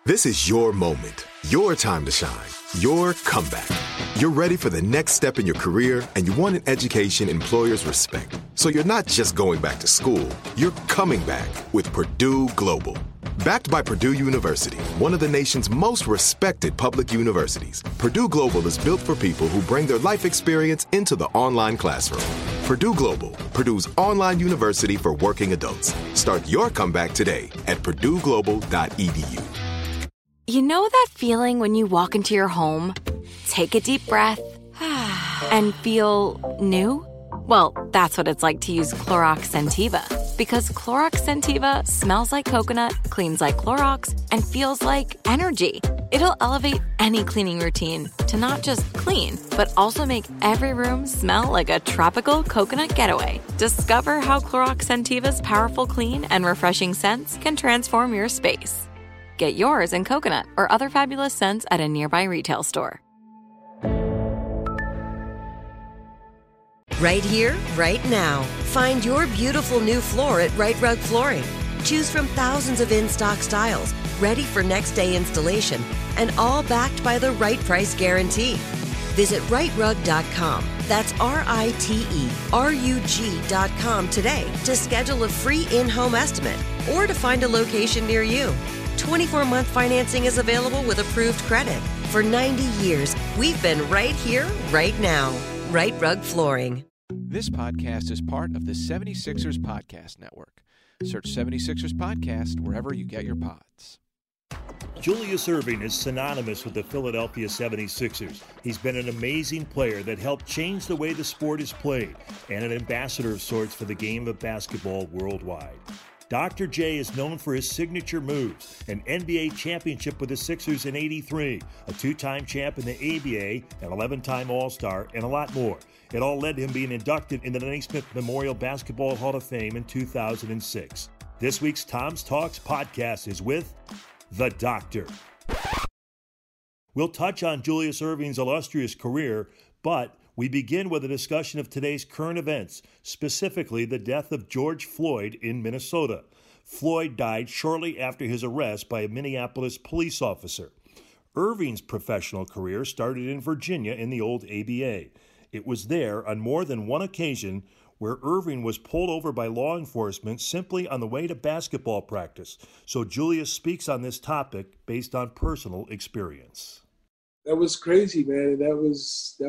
This is your moment, your time to shine, your comeback. You're ready for the next step in your career, and you want an education employers respect. So you're not just going back to school, you're coming back with Purdue Global. Backed by Purdue University, one of the nation's most respected public universities, Purdue Global is built for people who bring their life experience into the online classroom. Purdue Global, Purdue's online university for working adults. Start your comeback today at purdueglobal.edu. You know that feeling when you walk into your home, take a deep breath, and feel new? Well, that's what it's like to use Clorox Scentiva. Because Clorox Scentiva smells like coconut, cleans like Clorox, and feels like energy. It'll elevate any cleaning routine to not just clean, but also make every room smell like a tropical coconut getaway. Discover how Clorox Scentiva's powerful clean and refreshing scents can transform your space. Get yours in coconut or other fabulous scents at a nearby retail store. Right here, right now. Find your beautiful new floor at Rite Rug Flooring. Choose from thousands of in-stock styles, ready for next day installation, and all backed by the right price guarantee. Visit riterug.com. That's RITERUG.com today to schedule a free in-home estimate or to find a location near you. 24-month financing is available with approved credit. For 90 years, we've been right here, right now. Rite Rug Flooring. This podcast is part of the 76ers Podcast Network. Search 76ers Podcast wherever you get your pods. Julius Erving is synonymous with the Philadelphia 76ers. He's been an amazing player that helped change the way the sport is played and an ambassador of sorts for the game of basketball worldwide. Dr. J is known for his signature moves, an NBA championship with the Sixers in '83, a two-time champ in the ABA, an 11-time All-Star, and a lot more. It all led to him being inducted into the Naismith Memorial Basketball Hall of Fame in 2006. This week's Tom's Talks podcast is with The Doctor. We'll touch on Julius Erving's illustrious career, but we begin with a discussion of today's current events, specifically the death of George Floyd in Minnesota. Floyd died shortly after his arrest by a Minneapolis police officer. Erving's professional career started in Virginia in the old ABA. It was there, on more than one occasion, where Erving was pulled over by law enforcement simply on the way to basketball practice. So Julius speaks on this topic based on personal experience. That was crazy, man. That was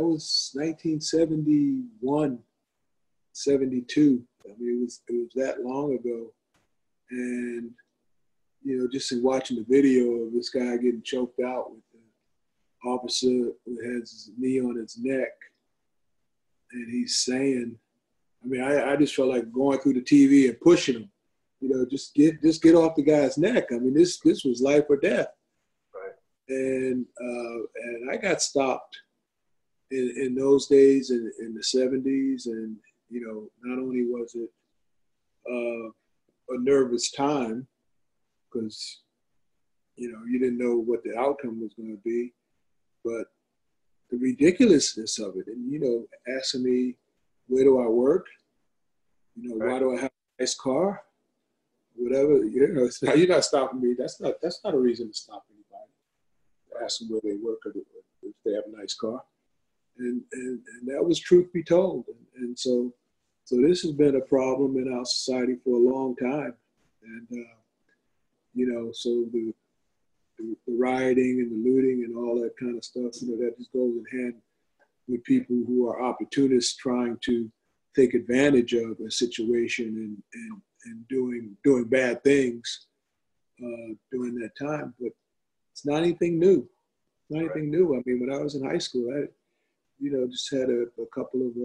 1971, 72. I mean, it was that long ago. And, you know, just in watching the video of this guy getting choked out with the officer who has his knee on his neck, and he's saying, I mean, I just felt like going through the TV and pushing him, you know, just get off the guy's neck. I mean, this was life or death. And I got stopped in those days in the 70s. And, you know, not only was it a nervous time because, you know, you didn't know what the outcome was going to be, but the ridiculousness of it. And, you know, asking me, where do I work? You know, why do I have a nice car? Whatever, you know, you're not stopping me. That's not a reason to stop anybody. Ask them where they work or if they have a nice car. And that was truth be told. And so this has been a problem in our society for a long time. And, you know, so the rioting and the looting and all that kind of stuff, you know, that just goes in hand with people who are opportunists trying to take advantage of a situation and doing bad things during that time. But it's not anything new. It's not anything new. I mean, when I was in high school, I, you know, just had a couple of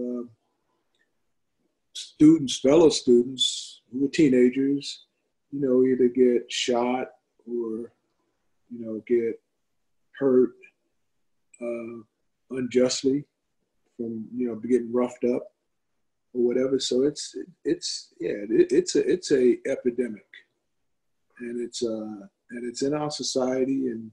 fellow students who were teenagers, you know, either get shot or, you know, get hurt unjustly from, you know, getting roughed up or whatever. So it's a epidemic, and it's in our society, and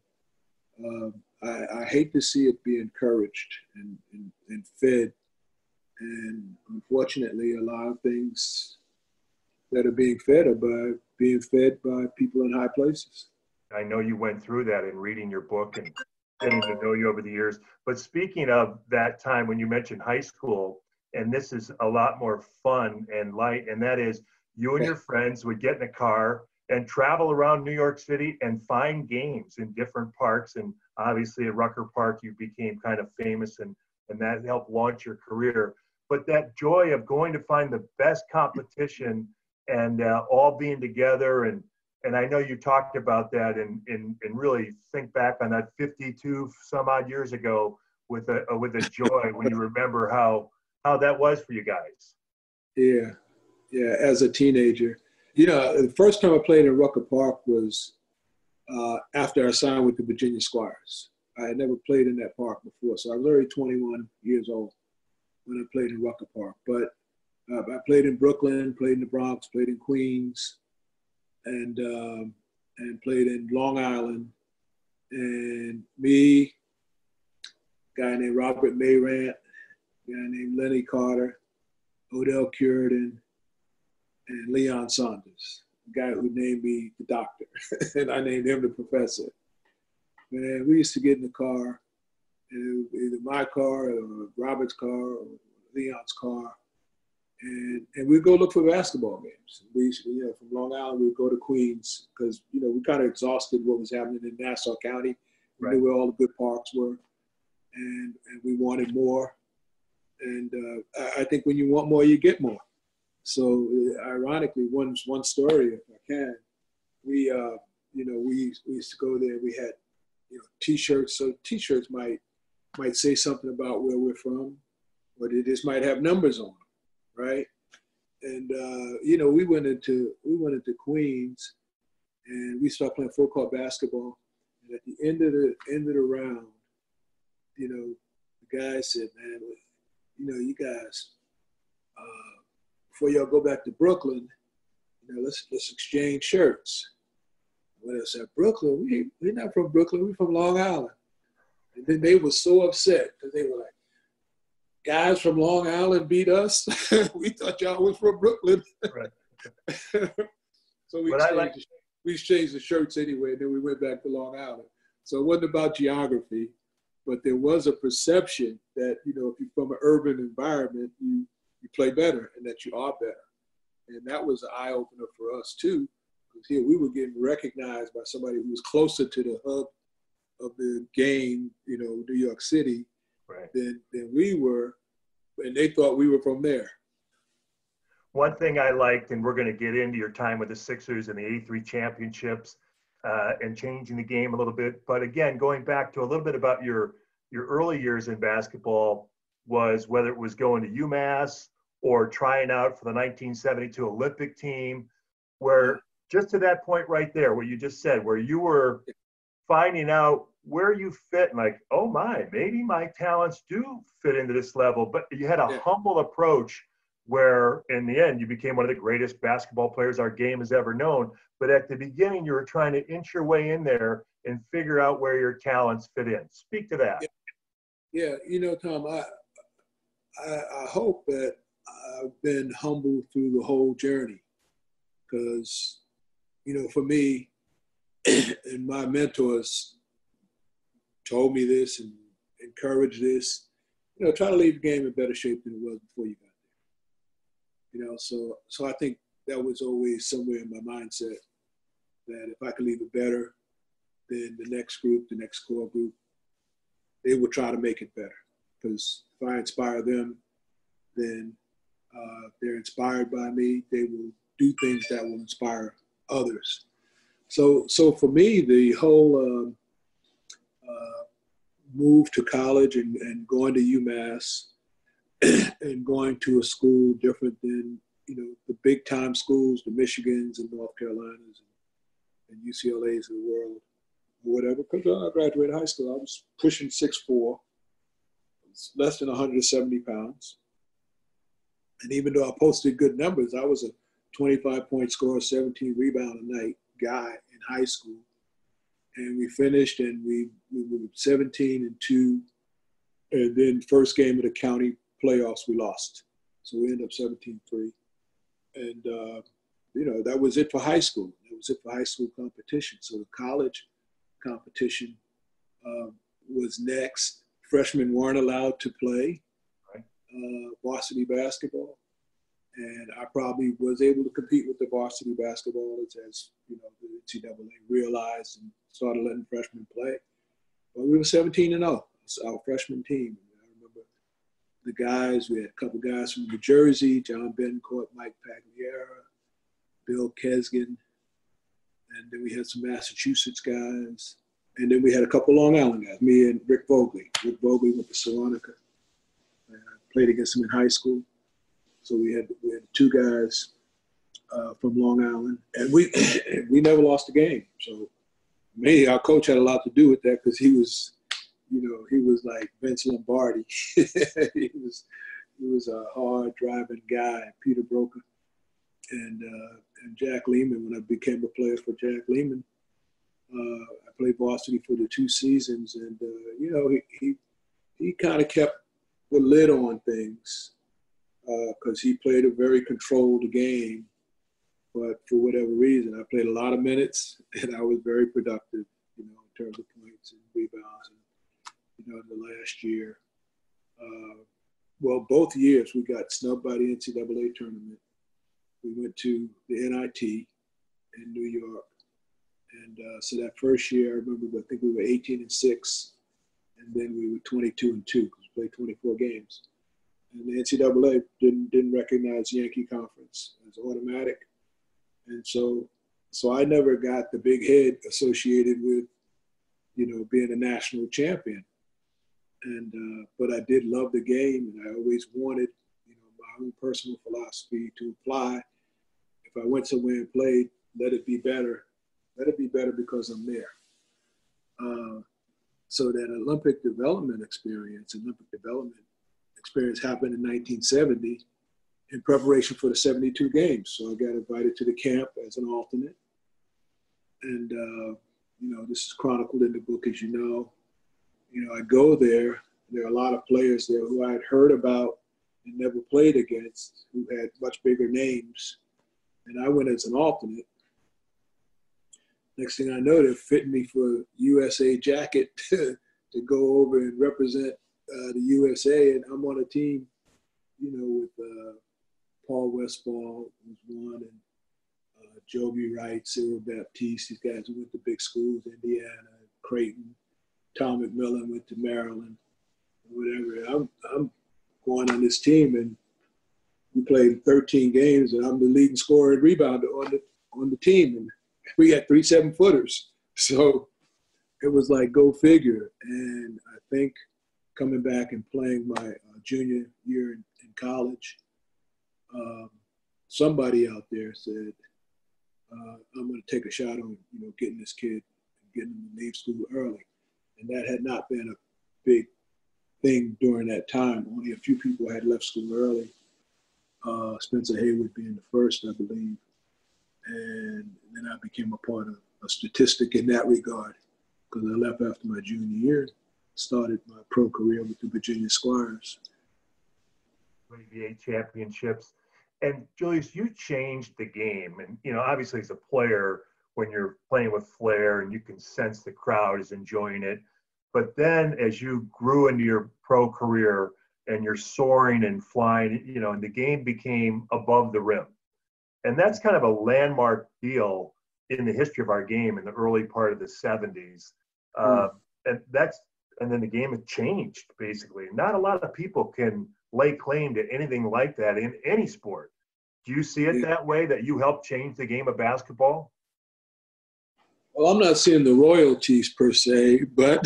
I hate to see it be encouraged and fed. And unfortunately, a lot of things that are being fed are being fed by people in high places. I know you went through that in reading your book and getting to know you over the years. But speaking of that time when you mentioned high school, and this is a lot more fun and light, and that is you and your friends would get in a car and travel around New York City and find games in different parks. And obviously at Rucker Park, you became kind of famous, and that helped launch your career. But that joy of going to find the best competition and all being together, and I know you talked about that and really think back on that 52 some odd years ago with a joy when you remember how that was for you guys. Yeah, as a teenager. The first time I played in Rucker Park was after I signed with the Virginia Squires. I had never played in that park before, so I was already 21 years old when I played in Rucker Park. But I played in Brooklyn, played in the Bronx, played in Queens, and played in Long Island. And me, a guy named Robert Mayrant, a guy named Lenny Carter, Odell Curidan, and Leon Saunders, the guy who named me the doctor, and I named him the professor. Man, we used to get in the car, and either my car or Robert's car or Leon's car, and we'd go look for basketball games. We used to, from Long Island, we'd go to Queens because, we kind of exhausted what was happening in Nassau County. We knew where all the good parks were, and we wanted more. And I think when you want more, you get more. So ironically, one story, if I can, we used to go there. We had, T-shirts. So T-shirts might say something about where we're from, or they just might have numbers on them, right? And we went into Queens, and we started playing full court basketball. And at the end of the round, the guy said, "Man, you guys, before y'all go back to Brooklyn, let's exchange shirts." When I said Brooklyn, we're not from Brooklyn, we're from Long Island. And then they were so upset because they were like, "Guys from Long Island beat us? We thought y'all was from Brooklyn." Right. So we exchanged the shirts anyway, and then we went back to Long Island. So it wasn't about geography, but there was a perception that, if you're from an urban environment, you play better and that you are better. And that was an eye-opener for us too, because here we were getting recognized by somebody who was closer to the hub of the game, New York City, right, than we were, and they thought we were from there. One thing I liked, and we're going to get into your time with the Sixers and the 83 championships and changing the game a little bit. But again, going back to a little bit about your early years in basketball, was whether it was going to UMass or trying out for the 1972 Olympic team, where just to that point right there, what you just said, where you were finding out where you fit and like, oh my, maybe my talents do fit into this level. But you had a humble approach where in the end you became one of the greatest basketball players our game has ever known. But at the beginning, you were trying to inch your way in there and figure out where your talents fit in. Speak to that. Yeah, Tom, I hope that I've been humble through the whole journey, because, for me, and my mentors told me this and encouraged this, try to leave the game in better shape than it was before you got there. So I think that was always somewhere in my mindset, that if I could leave it better than the next group, the next core group, they would try to make it better. Because if I inspire them, then they're inspired by me. They will do things that will inspire others. So for me, the whole move to college and going to UMass and going to a school different than, the big time schools, the Michigans and North Carolinas and UCLAs of the world, or whatever, because I graduated high school, I was pushing 6'4", less than 170 pounds. And even though I posted good numbers, I was a 25-point scorer, 17 rebound a night guy in high school. And we finished, and we were 17-2. And then first game of the county playoffs, we lost. So we ended up 17-3. And, that was it for high school. It was it for high school competition. So the college competition was next. Freshmen weren't allowed to play varsity basketball. And I probably was able to compete with the varsity basketballers as, the NCAA realized and started letting freshmen play. But we were 17-0. It's our freshman team. I remember the guys, we had a couple guys from New Jersey, John Bencourt, Mike Pagliara, Bill Kesgan, and then we had some Massachusetts guys. And then we had a couple Long Island guys, me and Rick Vogley. Rick Vogley went to Salonika. I played against him in high school. So we had two guys from Long Island. And we never lost a game. So maybe our coach had a lot to do with that because he was like Vince Lombardi. he was a hard driving guy, Peter Broker. And Jack Lehman, when I became a player for Jack Lehman, I played varsity for the 2 seasons, and he kind of kept the lid on things because he played a very controlled game. But for whatever reason, I played a lot of minutes, and I was very productive, in terms of points and rebounds. And the last year, both years we got snubbed by the NCAA tournament. We went to the NIT in New York. And so that first year, I remember, I think we were 18-6, and then we were 22-2 because we played 24 games. And the NCAA didn't recognize Yankee Conference as automatic. And so I never got the big head associated with, being a national champion. And but I did love the game, and I always wanted, my own personal philosophy to apply. If I went somewhere and played, let it be better. Let it be better because I'm there. So that Olympic development experience happened in 1970 in preparation for the 72 games. So I got invited to the camp as an alternate. And, this is chronicled in the book, as you know. I go there. There are a lot of players there who I had heard about and never played against, who had much bigger names. And I went as an alternate. Next thing I know, they're fitting me for USA jacket to go over and represent the USA. And I'm on a team, with Paul Westphal was one, and Joby Wright, Cyril Baptiste, these guys who went to big schools, Indiana, Creighton. Tom McMillan went to Maryland, whatever. I'm going on this team, and we played 13 games, and I'm the leading scorer and rebounder on the team. And we got 3 7-footers. So it was like, go figure. And I think coming back and playing my junior year in college, somebody out there said, I'm going to take a shot on, getting this kid, getting him to leave school early. And that had not been a big thing during that time. Only a few people had left school early. Spencer Haywood being the first, I believe. And then I became a part of a statistic in that regard because I left after my junior year, started my pro career with the Virginia Squires. NBA championships. And Julius, you changed the game. And, obviously as a player, when you're playing with flair and you can sense the crowd is enjoying it. But then as you grew into your pro career and you're soaring and flying, and the game became above the rim. And that's kind of a landmark deal in the history of our game in the early part of the 70s. And then the game has changed, basically. Not a lot of people can lay claim to anything like that in any sport. Do you see it that way, that you helped change the game of basketball? Well, I'm not seeing the royalties per se, but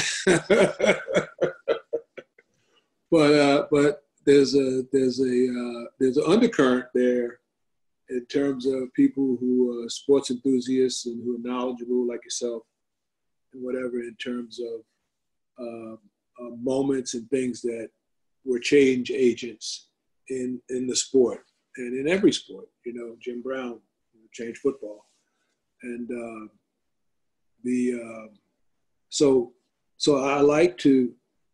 but there's an undercurrent there in terms of people who are sports enthusiasts and who are knowledgeable like yourself and whatever, in terms of moments and things that were change agents in the sport and in every sport. Jim Brown changed football, and so I like to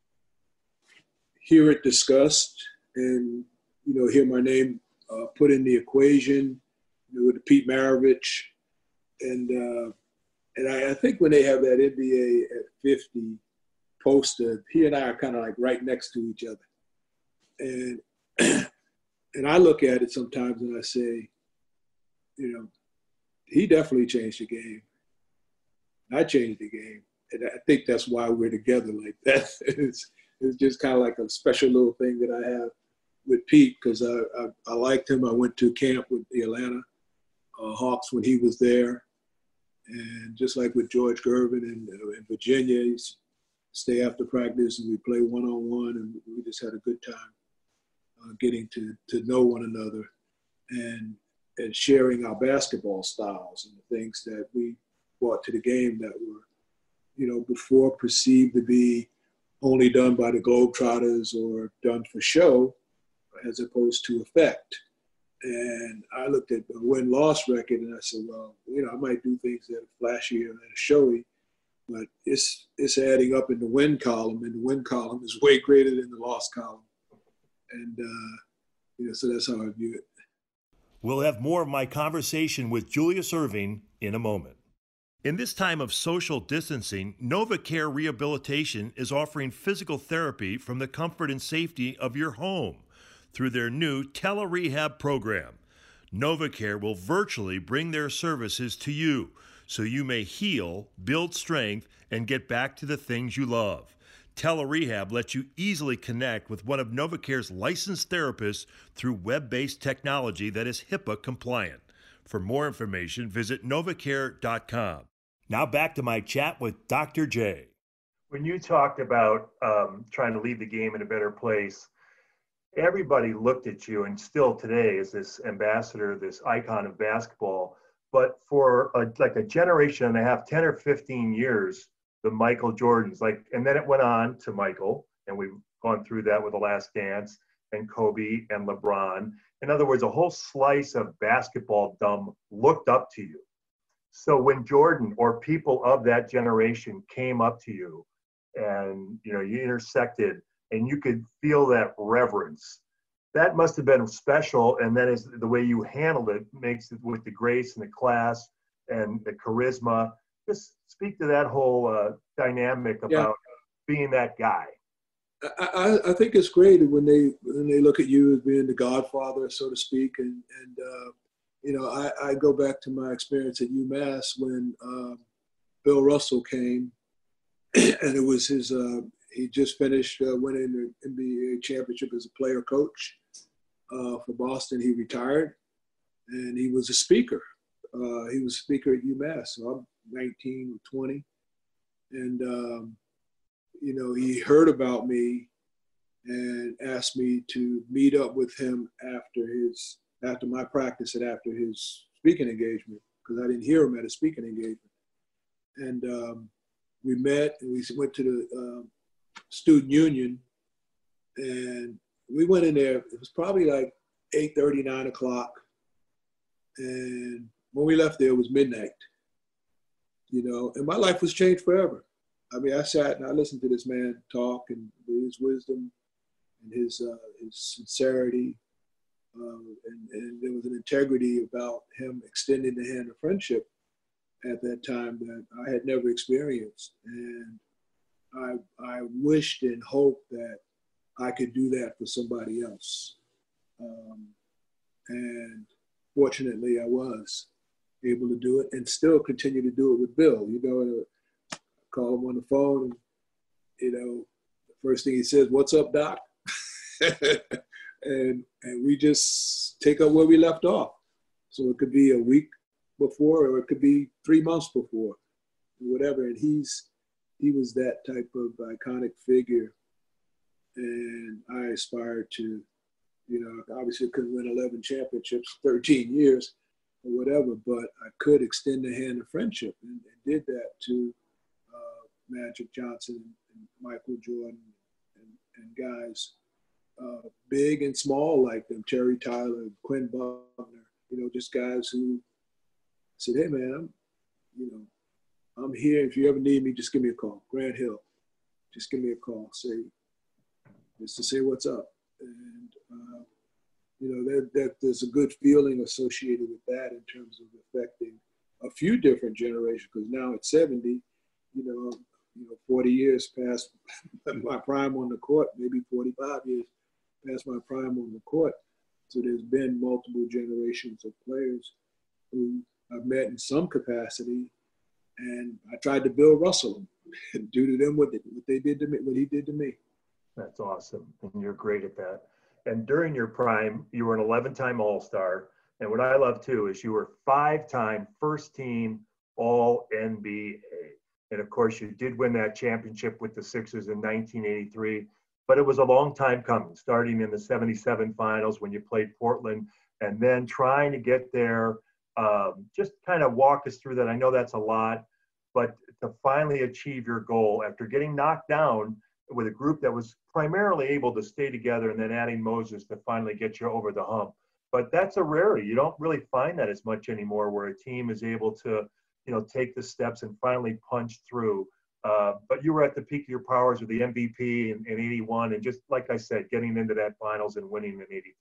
hear it discussed and hear my name put in the equation with Pete Maravich, and And I think when they have that NBA at 50 poster, he and I are kind of like right next to each other. And and I look at it sometimes and I say, you know, he definitely changed the game. I changed the game. And I think that's why we're together like that. It's just kind of like a special little thing that I have with Pete, because I liked him. I went to camp with the Atlanta Hawks when he was there. And just like with George Gervin in Virginia, he used to stay after practice and we play one-on-one, and we just had a good time getting to know one another and sharing our basketball styles and the things that we brought to the game that were, you know, before perceived to be only done by the Globetrotters or done for show as opposed to effect. And I looked at the win-loss record and I said, well, you know, I might do things that are flashier and showy, but it's adding up in the win column, and the win column is way greater than the loss column. And, you know, so that's how I view it. We'll have more of my conversation with Julius Erving in a moment. In this time of social distancing, NovaCare Rehabilitation is offering physical therapy from the comfort and safety of your home through their new tele-rehab program. NovaCare will virtually bring their services to you so you may heal, build strength, and get back to the things you love. Tele-rehab lets you easily connect with one of NovaCare's licensed therapists through web-based technology that is HIPAA compliant. For more information, visit novacare.com. Now back to my chat with Dr. J. When you talked about trying to leave the game in a better place, everybody looked at you, and still today, as this ambassador, this icon of basketball. But for a generation and a half, 10 or 15 years, the Michael Jordans, and then it went on to Michael, and we've gone through that with The Last Dance, and Kobe and LeBron. In other words, a whole slice of basketball dumb looked up to you. So when Jordan or people of that generation came up to you and, you know, you intersected and you could feel that reverence, that must have been special. And then is the way you handled it makes it with the grace and the class and the charisma. Just speak to that whole dynamic about being that guy. I think it's great when they look at you as being the godfather, so to speak. And you know, I go back to my experience at UMass when Bill Russell came, and it was his, he just finished winning the NBA championship as a player coach for Boston. He retired, and he was a speaker. He was a speaker at UMass, so I'm 19 or 20. And, you know, he heard about me and asked me to meet up with him after my practice and after his speaking engagement, because I didn't hear him at a speaking engagement. And we met and we went to the student union, and we went in there. It was probably like 8:30, 9 o'clock. And when we left there, it was midnight, you know, and my life was changed forever. I mean, I sat and I listened to this man talk, and his wisdom and his sincerity. And there was an integrity about him extending the hand of friendship at that time that I had never experienced. And I wished and hoped that I could do that for somebody else. And fortunately, I was able to do it and still continue to do it with Bill. You know, I call him on the phone, and, you know, the first thing he says, "What's up, Doc?" and we just take up where we left off. So it could be a week before, or it could be 3 months before, whatever. And he was that type of iconic figure. And I aspired to, you know, obviously couldn't win 11 championships, 13 years or whatever, but I could extend the hand of friendship, and did that to Magic Johnson and Michael Jordan and guys big and small like them, Terry Tyler, Quinn Buckner, you know, just guys who said, "Hey man, I'm here. If you ever need me, just give me a call. Grant Hill, just give me a call. Just to say what's up." And you know, that there's a good feeling associated with that in terms of affecting a few different generations, because now at 70, 40 years past my prime on the court, maybe 45 years past my prime on the court. So there's been multiple generations of players who I've met in some capacity, and I tried to build Russell and do to them what they did to me, what he did to me. That's awesome, and you're great at that. And during your prime, you were an 11-time All-Star, and what I love too is you were 5-time first-team All-NBA. And of course, you did win that championship with the Sixers in 1983, but it was a long time coming, starting in the 77 finals when you played Portland, and then trying to get there. Just kind of walk us through that. I know that's a lot, but to finally achieve your goal after getting knocked down with a group that was primarily able to stay together and then adding Moses to finally get you over the hump. But that's a rarity. You don't really find that as much anymore, where a team is able to take the steps and finally punch through. But you were at the peak of your powers with the MVP in 81, and just like I said, getting into that finals and winning in 83.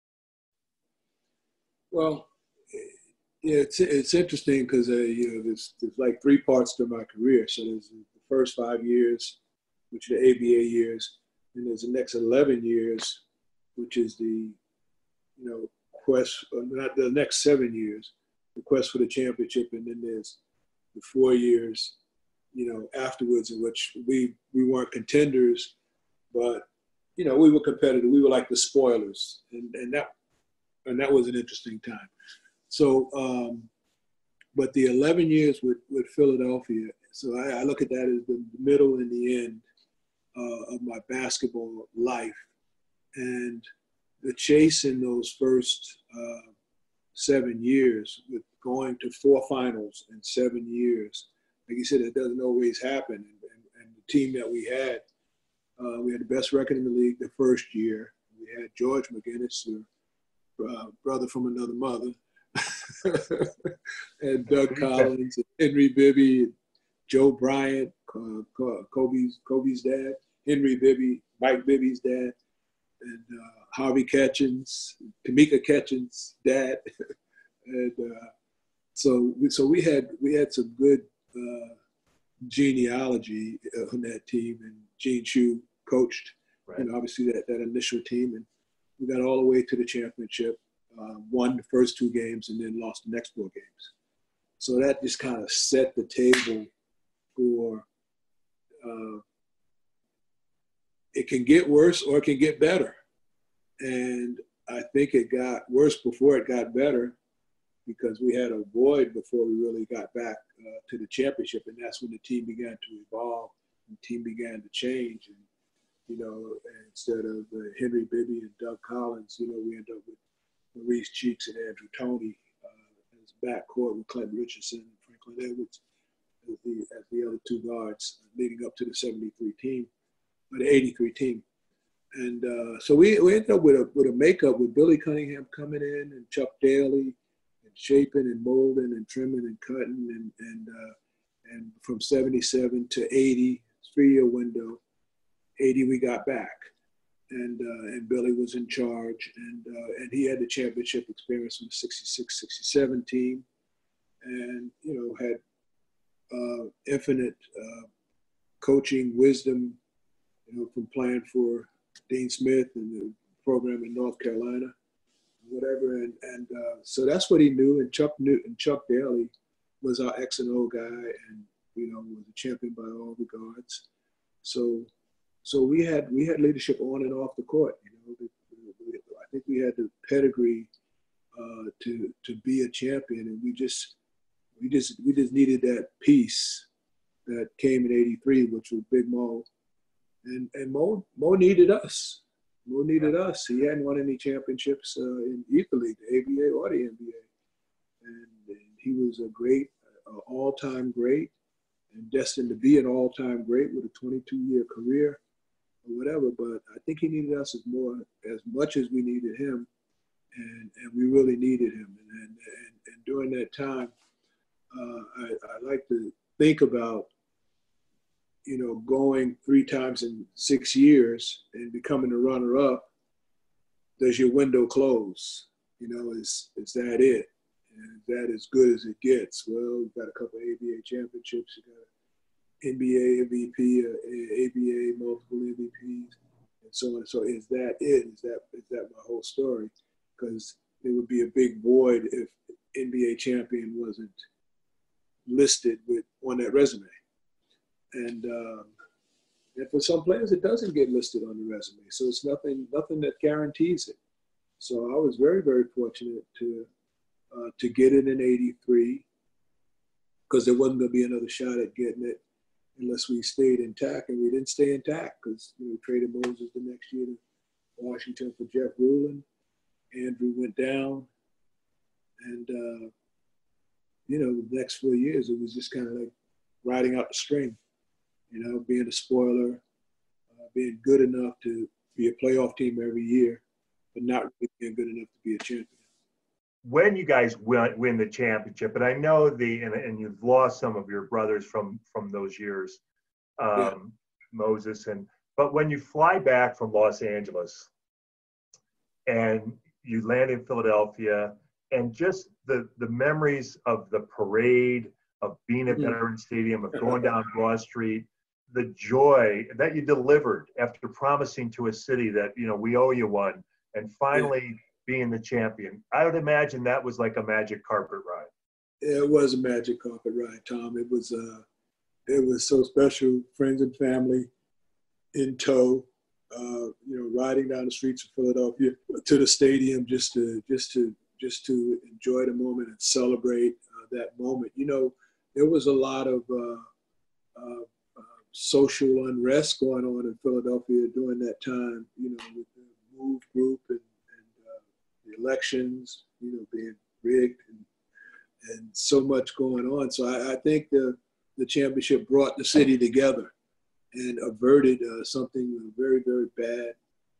Well, yeah, it's interesting because there's like 3 parts to my career. So there's the first 5 years, which are the ABA years, and there's the next 11 years, which is the quest. Not the next 7 years, the quest for the championship, and then there's the 4 years, afterwards, in which we weren't contenders, but we were competitive. We were like the spoilers, and that was an interesting time. So, but the 11 years with Philadelphia, so I look at that as the middle and the end of my basketball life, and the chase in those first 7 years, with going to 4 finals in 7 years. Like you said, it doesn't always happen. And the team that we had the best record in the league the first year. We had George McGinnis, brother from another mother, and Doug Collins, and Henry Bibby, and Joe Bryant, Kobe's dad, Henry Bibby, Mike Bibby's dad, and Harvey Ketchens, Tamika Ketchens' dad, and so we had some good genealogy on that team, and Gene Shue coached, right, obviously that initial team, and we got all the way to the championship, won the first 2 games, and then lost the next 4 games. So that just kind of set the table for it can get worse or it can get better. And I think it got worse before it got better, because we had a void before we really got back to the championship. And that's when the team began to evolve and the team began to change. And, instead of Henry Bibby and Doug Collins, we ended up with Maurice Cheeks and Andrew Toney as backcourt, with Clint Richardson and Franklin Edwards as the other 2 guards leading up to the 73 team, or the 83 team. And so we ended up with a makeup with Billy Cunningham coming in, and Chuck Daly, and shaping and molding and trimming and cutting, and from 77 to 80, 3-year window. 80 we got back, and Billy was in charge, and he had the championship experience from the 66, 67 team, and had infinite coaching wisdom, from playing for Dean Smith and the program in North Carolina, whatever, and so that's what he knew. And Chuck Daly was our X and O guy, and was a champion by all regards. So we had leadership on and off the court. I think we had the pedigree to be a champion, and we just needed that piece that came in '83, which was Big Mo, and Mo needed us. Mo needed us. He hadn't won any championships in either league, the ABA or the NBA, and he was a great, all-time great, and destined to be an all-time great with a 22-year career or whatever. But I think he needed us as much as we needed him, and we really needed him. And during that time, I like to think about, going 3 times in 6 years and becoming a runner-up. Does your window close? Is that it? And is that as good as it gets? Well, we've got a couple of ABA championships. You got an NBA MVP, ABA multiple MVPs, and so on. So is that it? Is that my whole story? Because it would be a big void if NBA champion wasn't listed on that resume. And for some players, it doesn't get listed on the resume. So it's nothing that guarantees it. So I was very, very fortunate to get it in '83, because there wasn't going to be another shot at getting it unless we stayed intact, and we didn't stay intact because we traded Moses the next year to Washington for Jeff Ruland. Andrew went down, and the next 4 years it was just kind of like riding out the string, being a spoiler, being good enough to be a playoff team every year, but not really being good enough to be a champion. When you guys win the championship, and I know and you've lost some of your brothers from those years, Moses, but when you fly back from Los Angeles and you land in Philadelphia, and just the memories of the parade, of being at Veterans Stadium, of going down Broad Street, the joy that you delivered after promising to a city that, we owe you one, and finally being the champion. I would imagine that was like a magic carpet ride. It was a magic carpet ride, Tom. It was so special. Friends and family in tow, riding down the streets of Philadelphia to the stadium just to enjoy the moment and celebrate that moment. There was a lot of social unrest going on in Philadelphia during that time, with the MOVE group and the elections, being rigged and so much going on. So I think the championship brought the city together and averted something very, very bad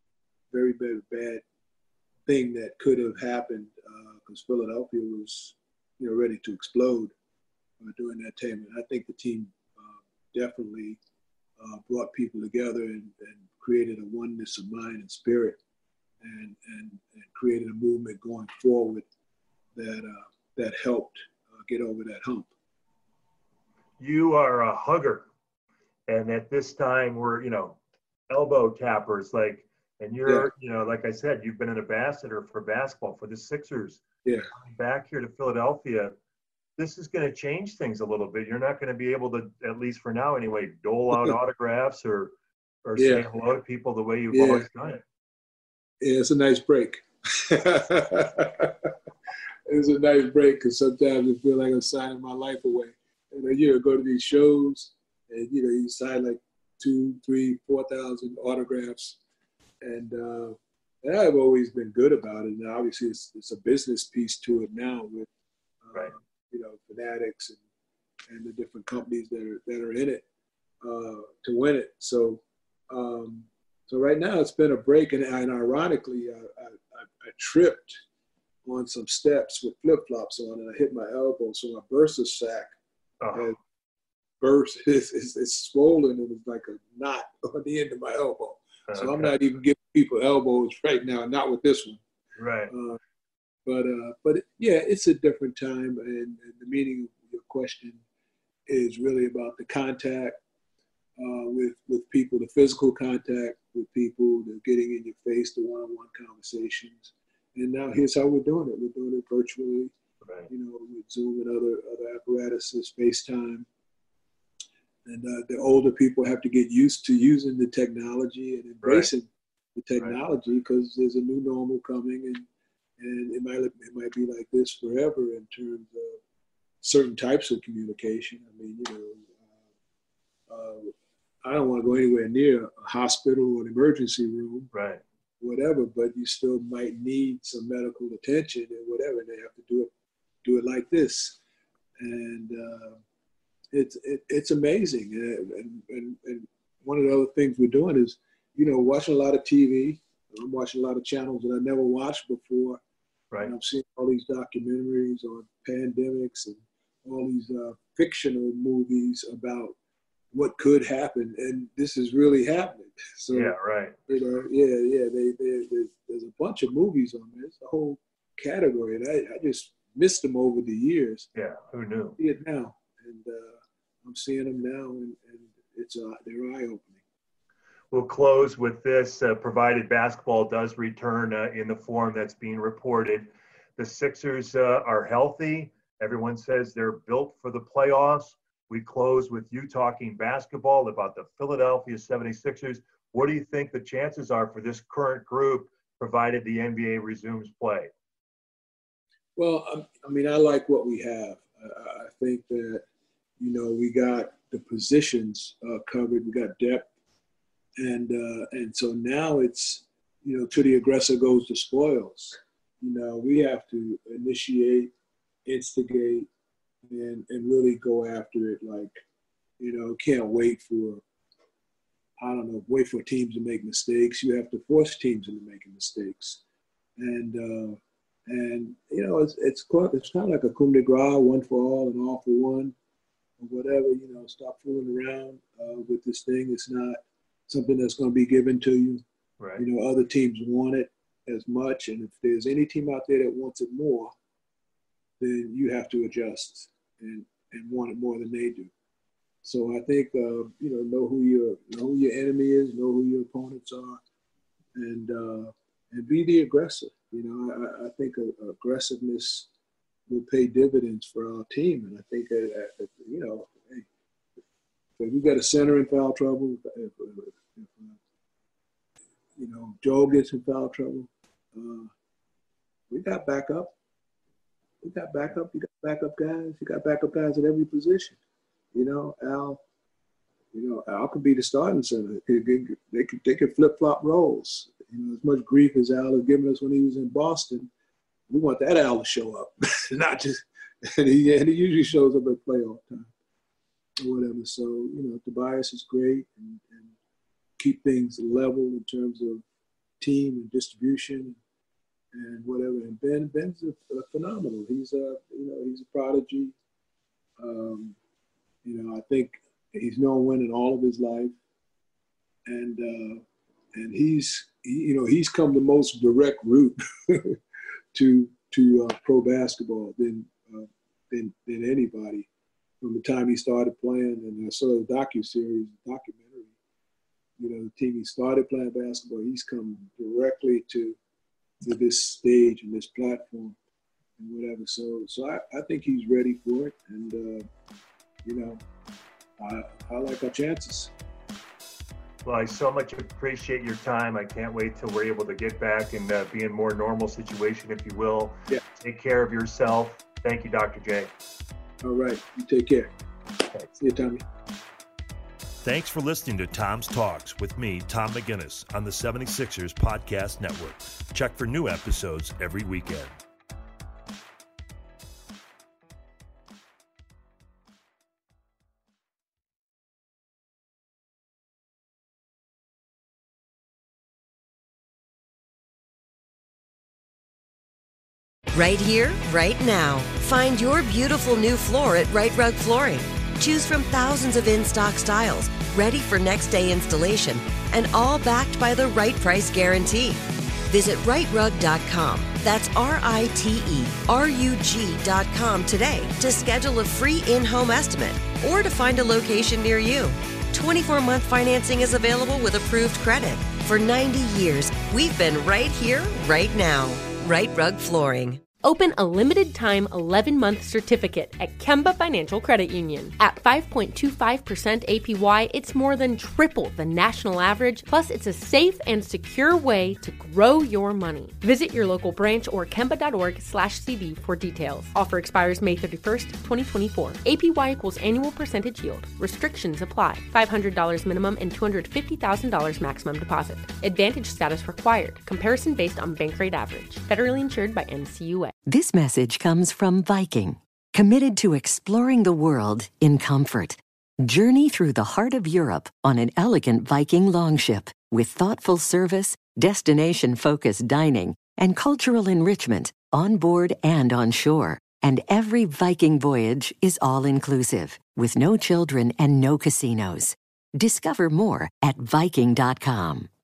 thing that could have happened, because Philadelphia was, ready to explode during that time. And I think the team definitely brought people together and created a oneness of mind and spirit, and created a movement going forward that helped get over that hump. You are a hugger, and at this time we're elbow tappers, and you're like I said, you've been an ambassador for basketball for the Sixers. Yeah. Coming back here to Philadelphia, this is going to change things a little bit. You're not going to be able to, at least for now anyway, dole out autographs or say hello to people the way you've always done it. Yeah, it's a nice break. It's a nice break, because sometimes I feel like I'm signing my life away. And go to these shows, and you sign like 2,000, 3,000, 4,000 autographs, and I've always been good about it. And obviously, it's a business piece to it now with Fanatics and the different companies that are in it to win it. So right now it's been a break, and ironically, I tripped on some steps with flip-flops on, and I hit my elbow, so my bursa sac had burst. It's swollen. It was like a knot on the end of my elbow. So okay. I'm not even giving people elbows right now, not with this one. Right. But it's a different time, and the meaning of your question is really about the contact with people, the physical contact with people, the getting in your face, the one-on-one conversations. And now here's how we're doing it. We're doing it virtually, right. With Zoom and other apparatuses, FaceTime. And the older people have to get used to using the technology and embracing the technology, because there's a new normal coming, and it might be like this forever in terms of certain types of communication. I mean, I don't want to go anywhere near a hospital or an emergency room, right? Whatever, but you still might need some medical attention and whatever. And they have to do it like this, and it's amazing. And one of the other things we're doing is, watching a lot of TV. I'm watching a lot of channels that I never watched before. Right. And I'm seeing all these documentaries on pandemics and all these fictional movies about what could happen, and this is really happening. So yeah, right. There's a bunch of movies on there. It's a whole category, and I just missed them over the years. Yeah, who knew? I see it now, and I'm seeing them now, and it's they're eye-opening. We'll close with this, provided basketball does return in the form that's being reported. The Sixers are healthy. Everyone says they're built for the playoffs. We close with you talking basketball about the Philadelphia 76ers. What do you think the chances are for this current group, provided the NBA resumes play? Well, I mean, I like what we have. I think that, we got the positions covered. We got depth. And so now it's, to the aggressor goes the spoils. We have to initiate, instigate, and really go after it. Like, can't wait for teams to make mistakes. You have to force teams into making mistakes. And it's kind of like a coup de grace, one for all and all for one, or whatever. Stop fooling around with this thing. It's not something that's going to be given to you. Right. Other teams want it as much, and if there's any team out there that wants it more, then you have to adjust and want it more than they do. So I think know who your enemy is, know who your opponents are, and be the aggressor. I think aggressiveness will pay dividends for our team, and I think if we got a center in foul trouble, if Joe gets in foul trouble, we got backup. You got backup guys. You got backup guys at every position. Al could be the starting center. They could flip-flop roles. As much grief as Al has given us when he was in Boston, we want that Al to show up, not just. And he usually shows up at playoff time or whatever. So Tobias is great and keep things level in terms of team and distribution and whatever. And Ben's a phenomenal. He's a prodigy. I think he's known winning all of his life, and he's come the most direct route to pro basketball than anybody from the time he started playing. And I saw the documentary. The team he started playing basketball, he's come directly to this stage and this platform and whatever. So I think he's ready for it, and I like our chances. Well, I so much appreciate your time. I can't wait till we're able to get back and be in more normal situation, if you will. Yeah. Take care of yourself. Thank you, Dr. J. All right. You take care. Okay. See you, Tommy. Thanks for listening to Tom's Talks with me, Tom McGinnis, on the 76ers Podcast Network. Check for new episodes every weekend. Right here, right now. Find your beautiful new floor at Right Rug Flooring. Choose from thousands of in-stock styles, ready for next day installation, and all backed by the right price guarantee. Visit rightrug.com. That's RITERUG.com today to schedule a free in-home estimate or to find a location near you. 24-month financing is available with approved credit. For 90 years, we've been right here, right now. Right Rug Flooring. Open a limited-time 11-month certificate at Kemba Financial Credit Union. At 5.25% APY, it's more than triple the national average, plus it's a safe and secure way to grow your money. Visit your local branch or kemba.org/CD for details. Offer expires May 31st, 2024. APY equals annual percentage yield. Restrictions apply. $500 minimum and $250,000 maximum deposit. Advantage status required. Comparison based on bank rate average. Federally insured by NCUA. This message comes from Viking, committed to exploring the world in comfort. Journey through the heart of Europe on an elegant Viking longship with thoughtful service, destination-focused dining, and cultural enrichment on board and on shore. And every Viking voyage is all-inclusive, with no children and no casinos. Discover more at Viking.com.